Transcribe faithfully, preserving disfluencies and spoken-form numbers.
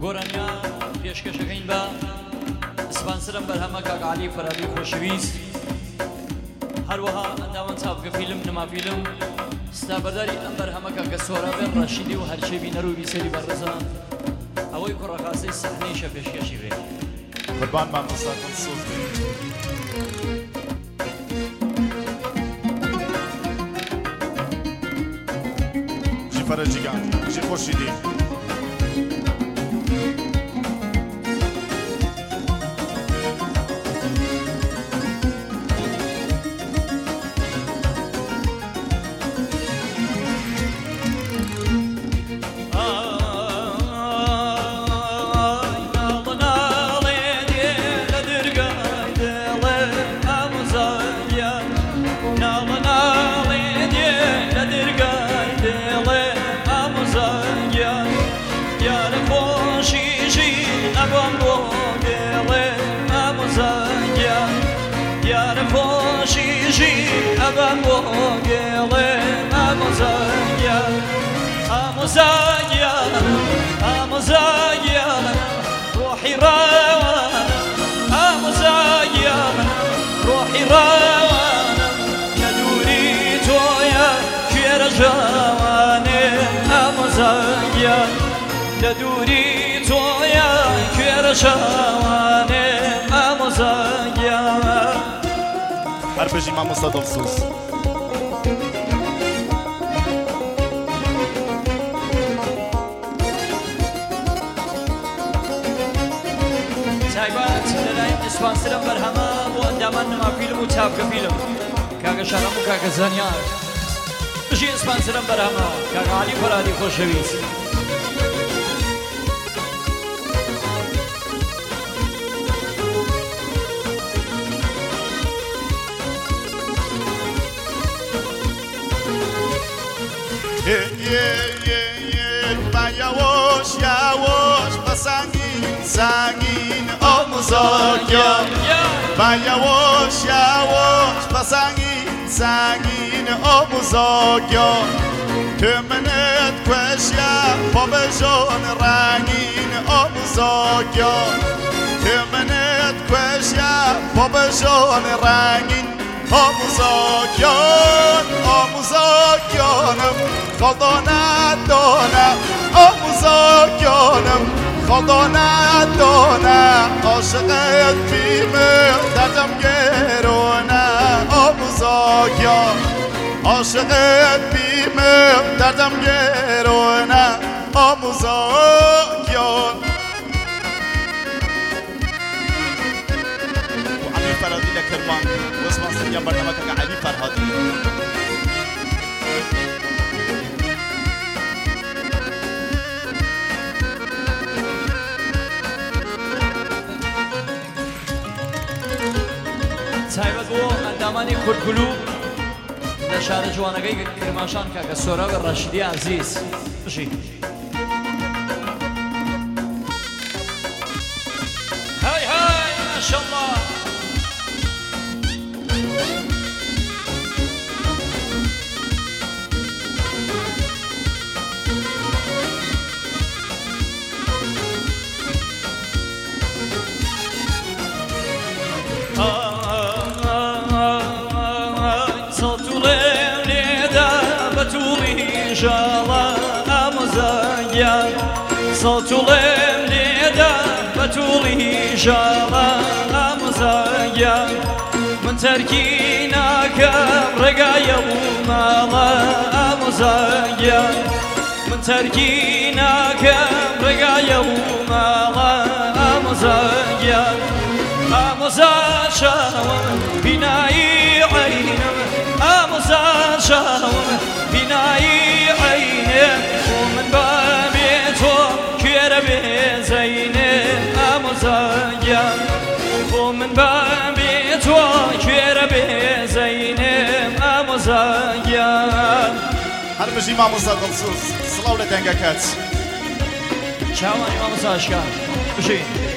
گۆرانیا پێشکەشەکەین بە سپانسرم بەرهەمە کاک عەلی فەرادی خۆشەویست، هەروەها ئەنداوەن چاپکە فیلم نەما فیلم ستابەرداری ئەم بەرهەمە کاکە سۆرابێن ڕەشیدی و هەرچێ بینەر و بیسەری بەڕێزە ئەوەی کوڕەخاسەی سەحنەیشە پێشکەشی بێ. قوربان مامۆستاکەم سۆز بێ. ژی فەرەجیگان، ژی خۆشیدی. أمزايا أمزايا روحي راوانا أمزايا روحي راوانا ندوري تويا كير جواني أمزايا ندوري تويا كير جواني أمزايا هربجي مامۆستا دڵسوز. سپانسرم بەرهەمە بۆ ئەندامان نەما فیلم و چاپکە فیلم کاکە شەرەم و کاکە زانیار، بژی سپانسرم بەرهەمە کاکە عەلی فەرادی خۆشەویست. یاوەش یاوەش بە سانگین سانگین ئۆمزۆکیۆم با یاوەش یاوەش بە سانگین سانگین ئۆمزۆکیۆم تو منت کوێشیا بۆ بەژۆن ڕاگین ئۆمزۆکیۆم تو منت کوێشیا بۆ بەژۆن ڕاگین ئۆمزۆکیۆن ئۆمزۆکیۆنم خەڵدۆنا دۆنا ئۆمزۆکیۆنم خەڵدۆنا دۆنا عاشقت بیمە دەردەم گێرۆنا ئۆمزۆکیۆن عاشقت بیمە دەردەم گێرۆنا ئۆمزۆکیۆن عەلی فەرادی لە کەرمان وەسپانسەریان بەرنامە کاکە عەلی فەرهادی. تایبەت بۆ ئەندامانی کورکولو لە شارە جوانەکەی کرماشان کاکە سۆراب ڕەشیدی عەزیز، بژی های های ماشەڵڵا. سەڵتوڵێم لێدا بەتوڵی ژاڵە ئامۆزایە من تەرکی ناکەم ڕێگایە و ماڵە ئامۆزایە من تەرکی ناکەم ڕێگایە و ماڵە ئامۆزایە ئامۆزا شاوم بینایی عەینم ئامۆزا شاوم بینایی عەینم و من بە كير بزينه أمزايا ومن بابي تو كير بزينه أمزايا هربجي مامۆستا دڵسوز سڵاو لە دەنگەکەت. چاوانی مامۆستا ئاشکار بژین.